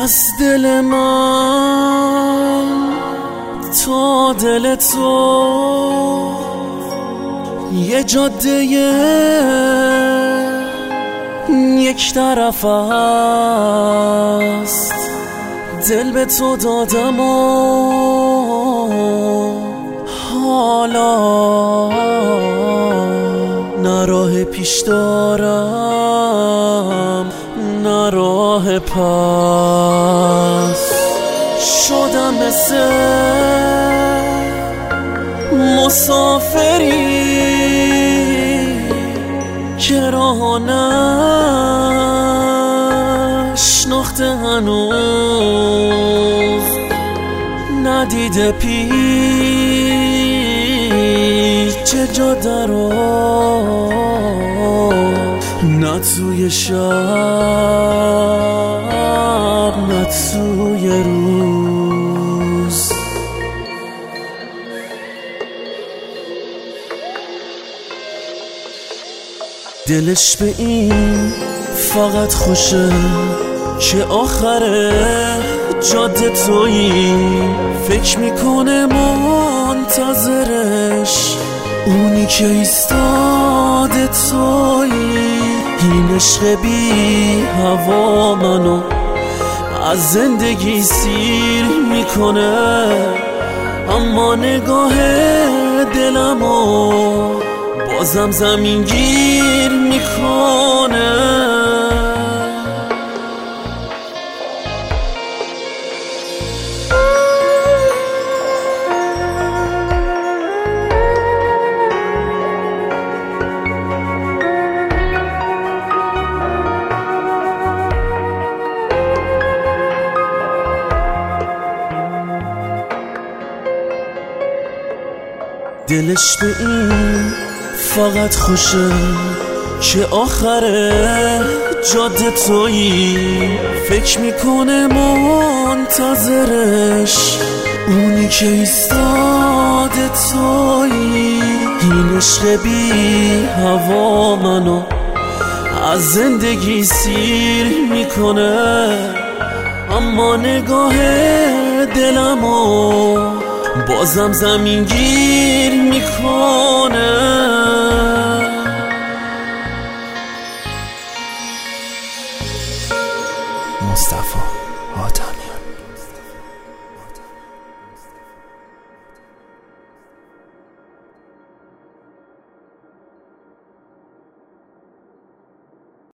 از دل من تا دل تو یه جاده یک طرف است، دل به تو دادم و حالا نه راه پیش دارم نه راه پس. شدم مثل مسافری که راه نشناخته هنوز، ندیده پیچ جاده رو، نه توی شب نه توی روز. دلش به این فقط خوشه که آخره جاده تویی، فکر میکنه منتظرش اونی که ایستاده تویی. این عشق بی هوا منو از زندگی سیر میکنه، اما نگاه دلمو بازم زمین گیر میکنه. دلش به این فقط خوشه که آخره جاده تویی، فکر میکنه منتظرش اونی که ایستاده تویی. این عشق بی هوا منو از زندگی سیر میکنه، اما نگاه دلمو بازم زمین گیر میکنه.